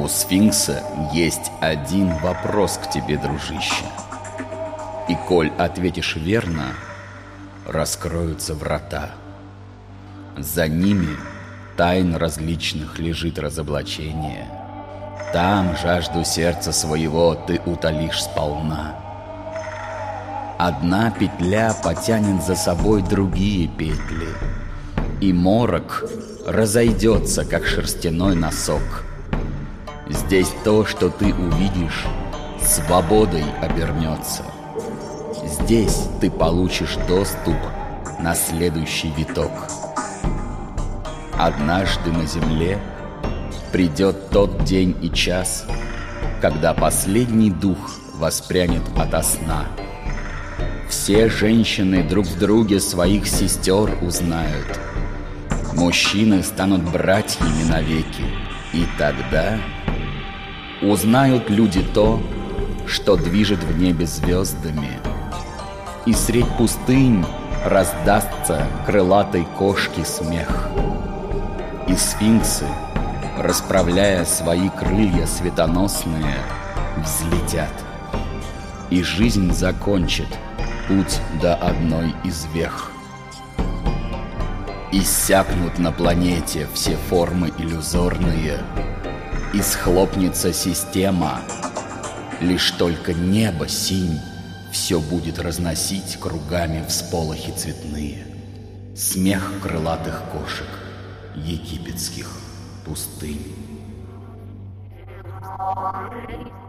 У сфинкса есть один вопрос к тебе, дружище. И коль ответишь верно, раскроются врата. За ними тайн различных лежит разоблачение. Там жажду сердца своего ты утолишь сполна. Одна петля потянет за собой другие петли, и морок разойдется, как шерстяной носок. Здесь то, что ты увидишь, свободой обернется. Здесь ты получишь доступ на следующий виток. Однажды на земле придет тот день и час, когда последний дух воспрянет ото сна. Все женщины друг в друге своих сестер узнают. Мужчины станут братьями навеки, и тогда узнают люди то, что движет в небе звездами. И средь пустынь раздастся крылатой кошки смех. И сфинксы, расправляя свои крылья светоносные, взлетят. И жизнь закончит путь до одной из вех. Иссякнут на планете все формы иллюзорные, и схлопнется система. Лишь только небо синь все будет разносить кругами всполохи цветные. Смех крылатых кошек египетских пустынь.